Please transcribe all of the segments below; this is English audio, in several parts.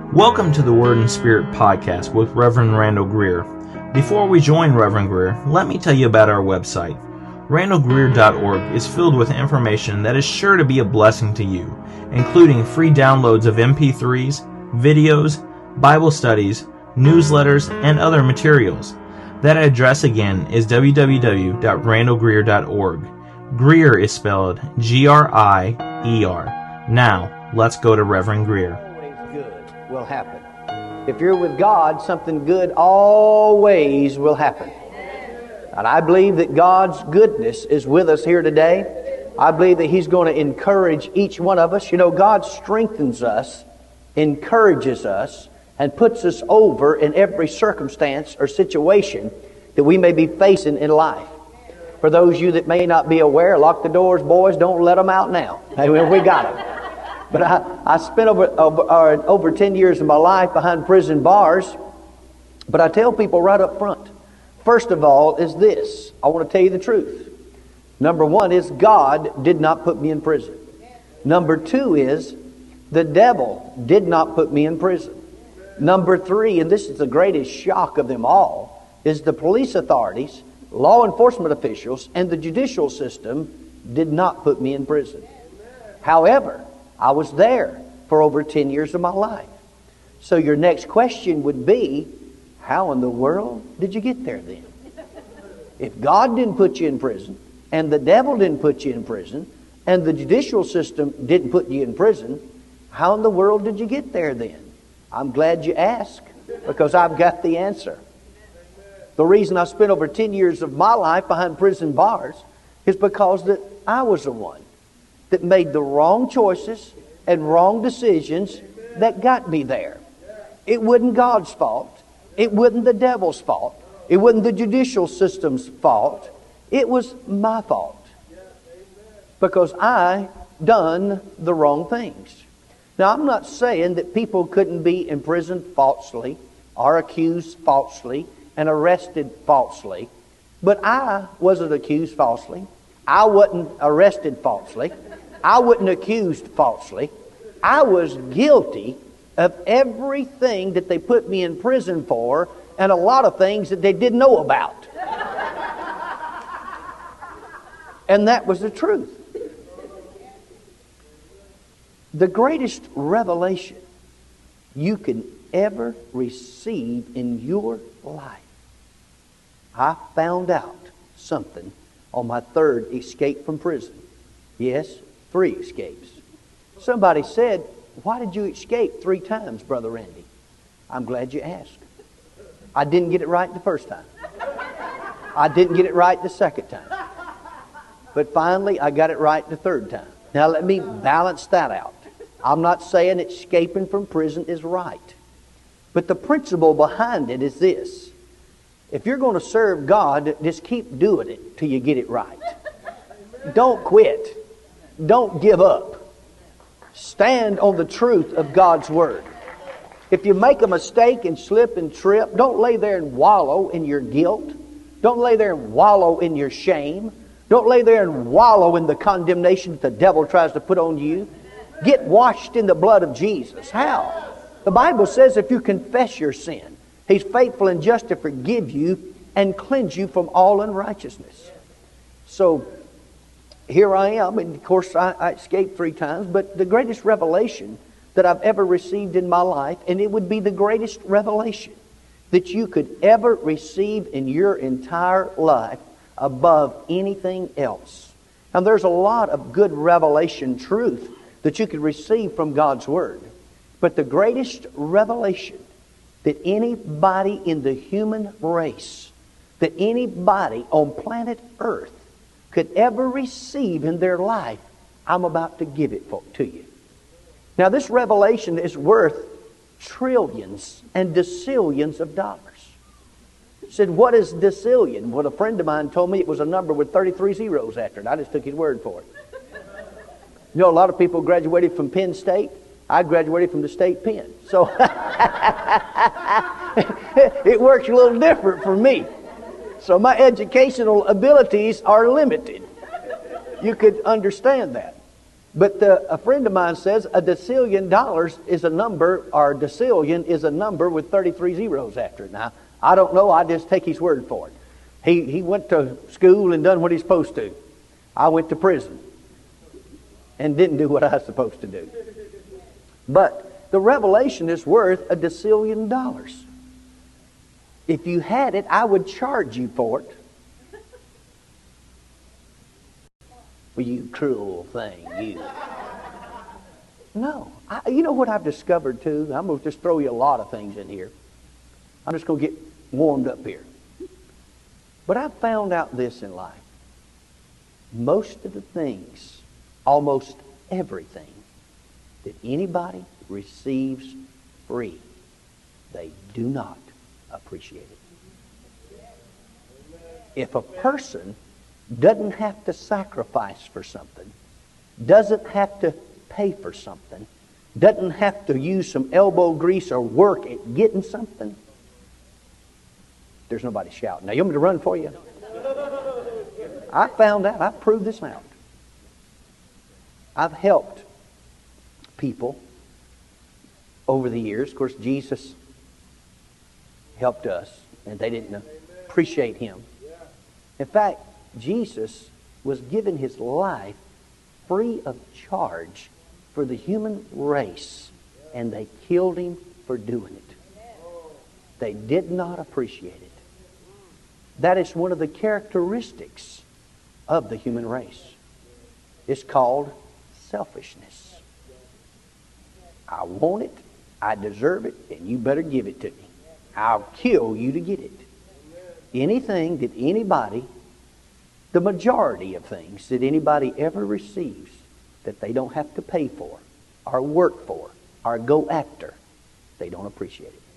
Welcome to the Word and Spirit podcast with Reverend Randall Greer. Before we join Reverend Greer, let me tell you about our website. RandallGreer.org is filled with information that is sure to be a blessing to you, including free downloads of MP3s, videos, Bible studies, newsletters, and other materials. That address again is www.randallgreer.org. Greer is spelled G-R-I-E-R. Now, let's go to Reverend Greer. Will happen. If you're with God, something good always will happen. And I believe that God's goodness is with us here today. I believe that He's going to encourage each one of us. You know, God strengthens us, encourages us, and puts us over in every circumstance or situation that we may be facing in life. For those of you that may not be aware, lock the doors, boys. Don't let them out now. Hey, we got them. But I spent over 10 years of my life behind prison bars. But I tell people right up front, first of all is this. I want to tell you the truth. Number one is God did not put me in prison. Number two is the devil did not put me in prison. Number three, and this is the greatest shock of them all, is the police authorities, law enforcement officials, and the judicial system did not put me in prison. However, I was there for over 10 years of my life. So your next question would be, how in the world did you get there then? If God didn't put you in prison, and the devil didn't put you in prison, and the judicial system didn't put you in prison, how in the world did you get there then? I'm glad you asked, because I've got the answer. The reason I spent over 10 years of my life behind prison bars is because that I was the one that made the wrong choices and wrong decisions that got me there. It wasn't God's fault. It wasn't the devil's fault. It wasn't the judicial system's fault. It was my fault. Because I done the wrong things. Now, I'm not saying that people couldn't be imprisoned falsely or accused falsely and arrested falsely. But I wasn't accused falsely. I wasn't arrested falsely. I wasn't accused falsely. I was guilty of everything that they put me in prison for, and a lot of things that they didn't know about. And that was the truth. The greatest revelation you can ever receive in your life. I found out something on my third escape from prison. Yes, 3 escapes. Somebody said, why did you escape 3 times, Brother Randy? I'm glad you asked. I didn't get it right the first time. I didn't get it right the second time. But finally, I got it right the third time. Now let me balance that out. I'm not saying escaping from prison is right. But the principle behind it is this. If you're going to serve God, just keep doing it till you get it right. Don't quit. Don't give up. Stand on the truth of God's Word. If you make a mistake and slip and trip, don't lay there and wallow in your guilt. Don't lay there and wallow in your shame. Don't lay there and wallow in the condemnation that the devil tries to put on you. Get washed in the blood of Jesus. How? The Bible says if you confess your sin, He's faithful and just to forgive you and cleanse you from all unrighteousness. So, here I am, and of course I escaped 3 times, but the greatest revelation that I've ever received in my life, and it would be the greatest revelation that you could ever receive in your entire life above anything else. Now there's a lot of good revelation truth that you could receive from God's Word, but the greatest revelation that anybody in the human race, that anybody on planet Earth could ever receive in their life, I'm about to give it to you. Now this revelation is worth trillions and decillions of dollars. I said, what is decillion? Well, a friend of mine told me it was a number with 33 zeros after it. I just took his word for it. You know, a lot of people graduated from Penn State. I graduated from the state pen. So it works a little different for me. So my educational abilities are limited. You could understand that. But a friend of mine says a decillion dollars is a number, or decillion is a number with 33 zeros after it. Now, I don't know. I just take his word for it. He went to school and done what he's supposed to. I went to prison and didn't do what I was supposed to do. But the revelation is worth a decillion dollars. If you had it, I would charge you for it. Well, you cruel thing, you. No. You know what I've discovered, too? I'm going to just throw you a lot of things in here. I'm just going to get warmed up here. But I've found out this in life. Most of the things, almost everything, that anybody receives free, they do not appreciate it. If a person doesn't have to sacrifice for something, doesn't have to pay for something, doesn't have to use some elbow grease or work at getting something, there's nobody shouting. Now, you want me to run for you? I found out. I've proved this out. I've helped people over the years. Of course, Jesus helped us, and they didn't appreciate Him. In fact, Jesus was given His life free of charge for the human race, and they killed Him for doing it. They did not appreciate it. That is one of the characteristics of the human race. It's called selfishness. I want it, I deserve it, and you better give it to me. I'll kill you to get it. Anything that anybody, the majority of things that anybody ever receives that they don't have to pay for, or work for, or go after, they don't appreciate it.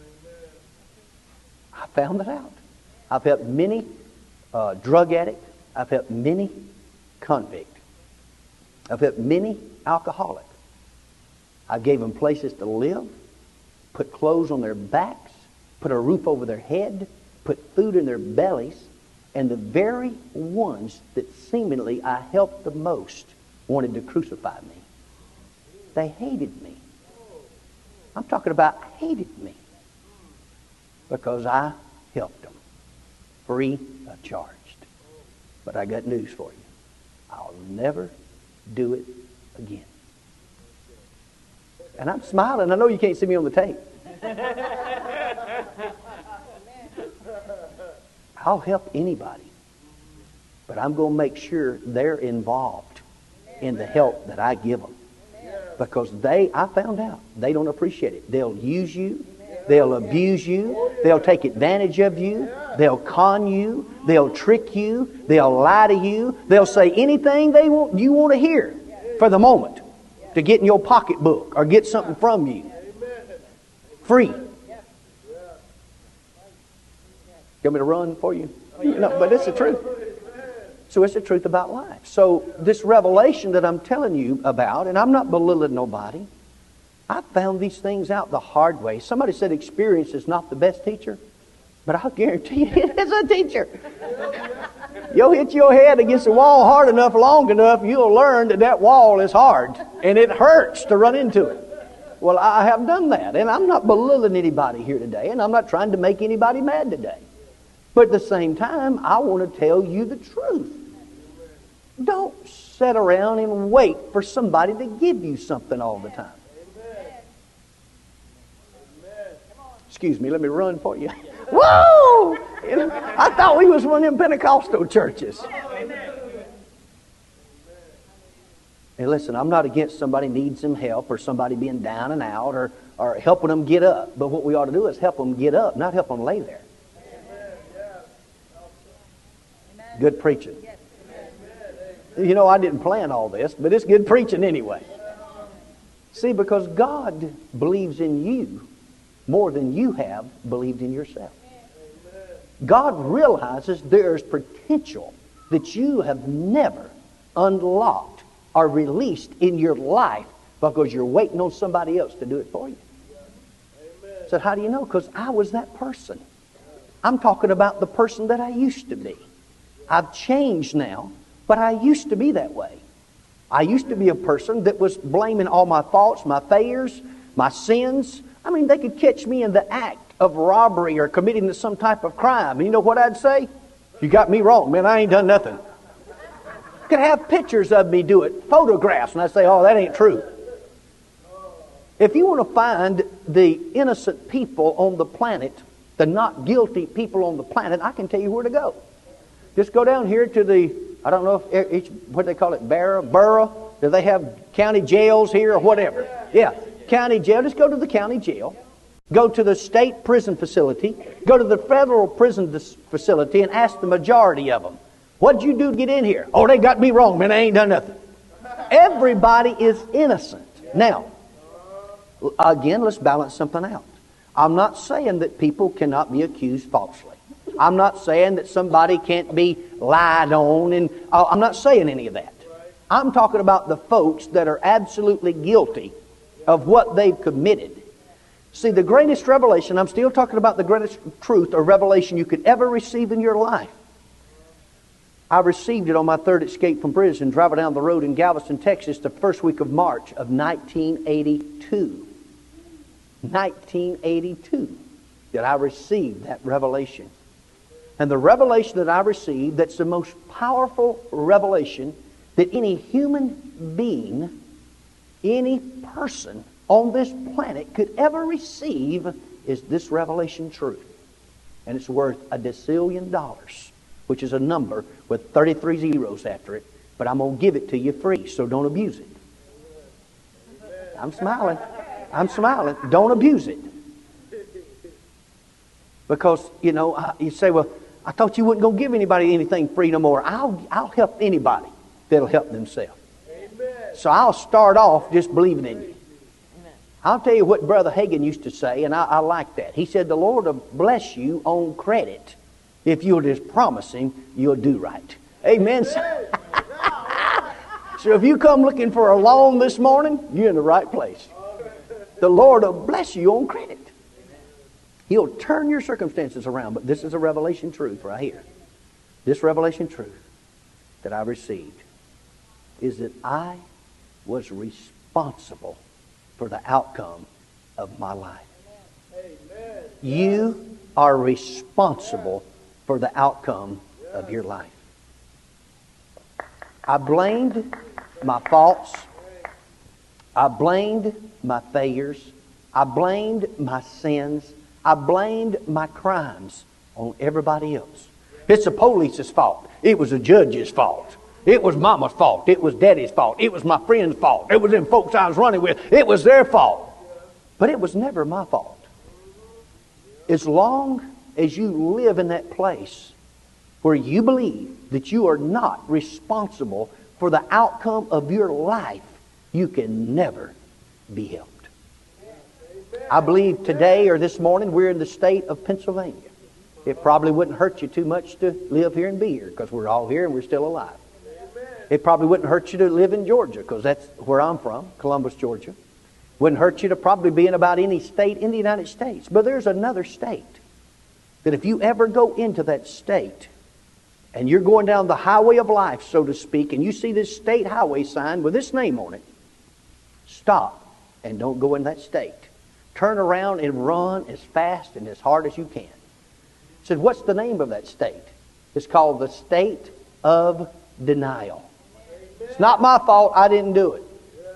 I found that out. I've helped many drug addicts. I've helped many convicts. I've helped many alcoholics. I gave them places to live, put clothes on their backs, put a roof over their head, put food in their bellies, and the very ones that seemingly I helped the most wanted to crucify me. They hated me. I'm talking about hated me because I helped them free of charge. But I got news for you. I'll never do it again. And I'm smiling. I know you can't see me on the tape. I'll help anybody. But I'm going to make sure they're involved in the help that I give them. Because I found out, they don't appreciate it. They'll use you. They'll abuse you. They'll take advantage of you. They'll con you. They'll trick you. They'll lie to you. They'll say anything you want to hear for the moment to get in your pocketbook or get something from you. Free. You want me to run for you? No, but it's the truth. So it's the truth about life. So this revelation that I'm telling you about, and I'm not belittling nobody, I found these things out the hard way. Somebody said experience is not the best teacher, but I'll guarantee you it is a teacher. You'll hit your head against the wall hard enough, long enough, you'll learn that wall is hard, and it hurts to run into it. Well, I have done that, and I'm not belittling anybody here today, and I'm not trying to make anybody mad today. But at the same time, I want to tell you the truth. Don't sit around and wait for somebody to give you something all the time. Excuse me, let me run for you. Whoa! I thought we was one of them Pentecostal churches. And listen, I'm not against somebody needs some help or somebody being down and out or helping them get up. But what we ought to do is help them get up, not help them lay there. Good preaching. You know, I didn't plan all this, but it's good preaching anyway. See, because God believes in you more than you have believed in yourself. God realizes there's potential that you have never unlocked or released in your life because you're waiting on somebody else to do it for you. So how do you know? Because I was that person. I'm talking about the person that I used to be. I've changed now, but I used to be that way. I used to be a person that was blaming all my faults, my failures, my sins. I mean, they could catch me in the act of robbery or committing some type of crime. And you know what I'd say? You got me wrong, man. I ain't done nothing. Could have pictures of me do it, photographs, and I'd say, oh, that ain't true. If you want to find the innocent people on the planet, the not guilty people on the planet, I can tell you where to go. Just go down here to the, I don't know if each, what they call it, borough. Do they have county jails here or whatever? Yeah, county jail. Just go to the county jail. Go to the state prison facility. Go to the federal prison facility and ask the majority of them, what'd you do to get in here? Oh, they got me wrong, man. I ain't done nothing. Everybody is innocent. Now, again, let's balance something out. I'm not saying that people cannot be accused falsely. I'm not saying that somebody can't be lied on, and I'm not saying any of that. I'm talking about the folks that are absolutely guilty of what they've committed. See, the greatest revelation, I'm still talking about the greatest truth or revelation you could ever receive in your life. I received it on my third escape from prison, driving down the road in Galveston, Texas, the first week of March of 1982. 1982 that I received that revelation. And the revelation that I received, that's the most powerful revelation that any human being, any person on this planet could ever receive, is this revelation truth. And it's worth $1 decillion, which is a number with 33 zeros after it. But I'm going to give it to you free, so don't abuse it. I'm smiling. I'm smiling. Don't abuse it. Because, you know, you say, well, I thought you wouldn't go give anybody anything free no more. I'll help anybody that'll help themselves. So I'll start off just believing in you. I'll tell you what Brother Hagin used to say, and I like that. He said, the Lord will bless you on credit if you'll just promise Him you'll do right. Amen. So if you come looking for a loan this morning, you're in the right place. The Lord will bless you on credit. He'll turn your circumstances around. But this is a revelation truth right here. This revelation truth that I received is that I was responsible for the outcome of my life. Amen. You are responsible for the outcome of your life. I blamed my faults. I blamed my failures. I blamed my sins. I blamed my crimes on everybody else. It's the police's fault. It was the judge's fault. It was mama's fault. It was daddy's fault. It was my friend's fault. It was them folks I was running with. It was their fault. But it was never my fault. As long as you live in that place where you believe that you are not responsible for the outcome of your life, you can never be helped. I believe today or this morning we're in the state of Pennsylvania. It probably wouldn't hurt you too much to live here and be here because we're all here and we're still alive. It probably wouldn't hurt you to live in Georgia because that's where I'm from, Columbus, Georgia. Wouldn't hurt you to probably be in about any state in the United States. But there's another state that if you ever go into that state and you're going down the highway of life, so to speak, and you see this state highway sign with this name on it, stop and don't go in that state. Turn around and run as fast and as hard as you can. I said, what's the name of that state? It's called the state of denial. It's not my fault. I didn't do it.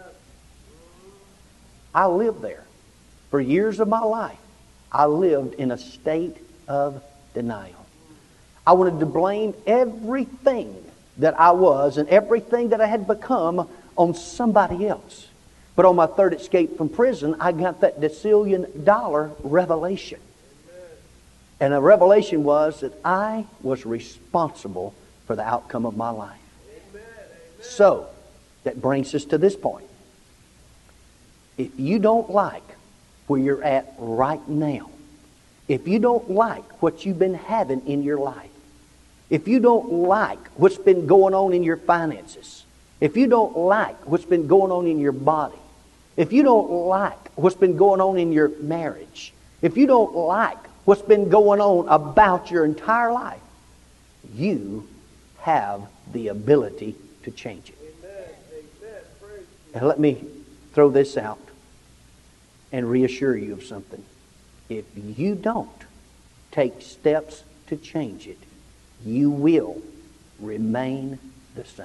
I lived there. For years of my life, I lived in a state of denial. I wanted to blame everything that I was and everything that I had become on somebody else. But on my third escape from prison, I got that $1 decillion revelation. And the revelation was that I was responsible for the outcome of my life. So, that brings us to this point. If you don't like where you're at right now, if you don't like what you've been having in your life, if you don't like what's been going on in your finances, if you don't like what's been going on in your body, if you don't like what's been going on in your marriage, if you don't like what's been going on about your entire life, you have the ability to change it. And let me throw this out and reassure you of something. If you don't take steps to change it, you will remain the same.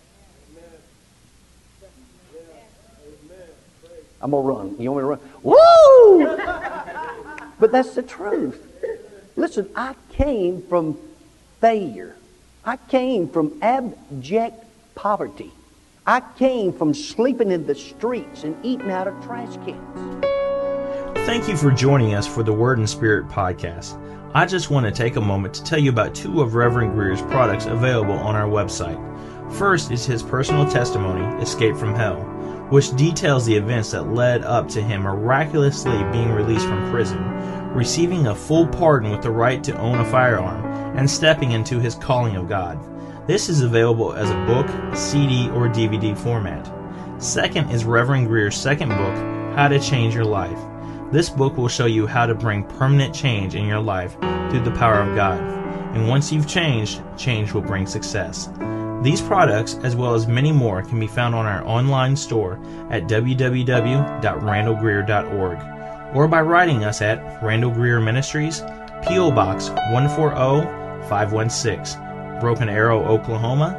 I'm going to run. You want me to run? Woo! But that's the truth. Listen, I came from failure. I came from abject poverty. I came from sleeping in the streets and eating out of trash cans. Thank you for joining us for the Word and Spirit podcast. I just want to take a moment to tell you about two of Reverend Greer's products available on our website. First is his personal testimony, Escape from Hell, which details the events that led up to him miraculously being released from prison, receiving a full pardon with the right to own a firearm, and stepping into his calling of God. This is available as a book, CD, or DVD format. Second is Reverend Greer's second book, How to Change Your Life. This book will show you how to bring permanent change in your life through the power of God. And once you've changed, change will bring success. These products, as well as many more, can be found on our online store at www.randallgreer.org or by writing us at Randall Greer Ministries, P.O. Box 140516, Broken Arrow, Oklahoma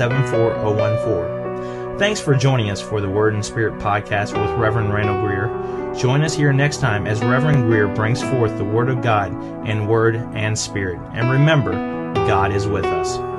74014. Thanks for joining us for the Word and Spirit podcast with Reverend Randall Greer. Join us here next time as Reverend Greer brings forth the Word of God in Word and Spirit. And remember, God is with us.